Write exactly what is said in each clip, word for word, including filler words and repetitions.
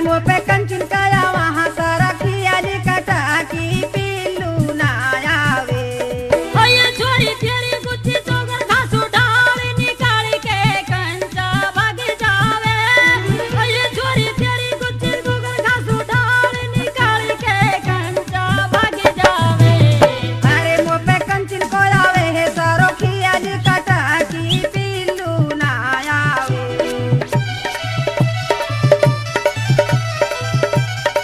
मुँह पे कंचन काया वहाँ सारा खिया जी कटा की पीलू ना आवे। ये छोरी तेरी गुच्ची चोगर घासू ढाल निकाल के कंचा भाग जावे। ये छोरी तेरी गुच्ची चोगर घासू ढाल निकाल के कंचा भाग जावे। अरे मुँह पे कंचन को आवे है सारो खिया जी कटा की पीलू ना आवे।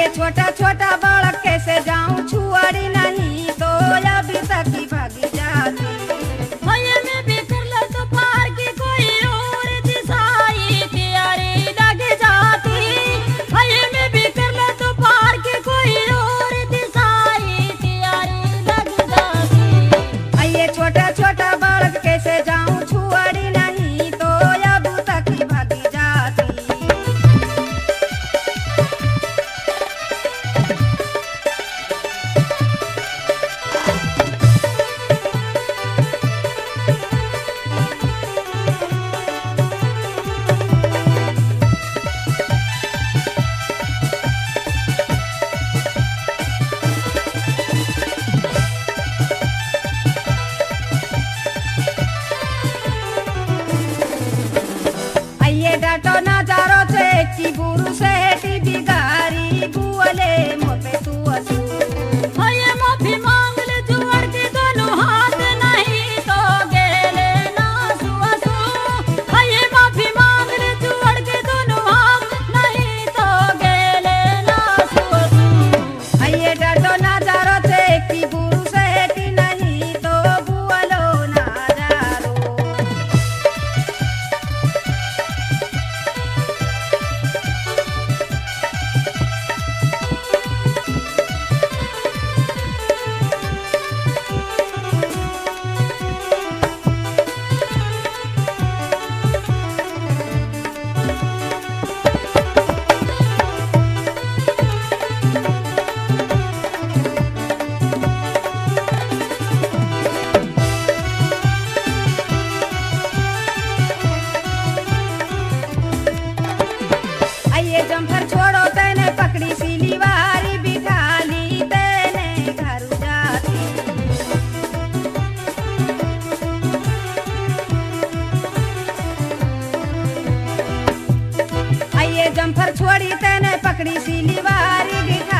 छोटा छोटा बालक कैसे जाऊं छुआड़ी नहीं तो अभी तक ही भागी जाती। भैया में भी कर लो तो पार की कोई और दिशाई तैयारी लग जाती। भैया में भी कर लो तो पार की कोई और दिशाई तैयारी लग जाती। ये छोटा छोटा बालक कैसे जाऊं छुआड़ी नहीं तो अभी तक ही भागी जाती। ये डाटो नजारो छे की बुरु से टी बिगारी बुअले मोते तू असू। भैया माफी मांग ले जुआर के दोनों हाथ नहीं तो गेले ना सुअसू। भैया माफी मांग ले जुआर के दोनों हाथ नहीं तो गेले ना सुअसू। ये डाटो नजारो छे की बुरु से टी नहीं तो बुअलो नजारो। ये जम्फर छोड़ो तेने पकड़ी सीली वारी बिठाली तेने घर जाती। ये जम्फर छोड़ी तेने पकड़ी सीली वारी बिठा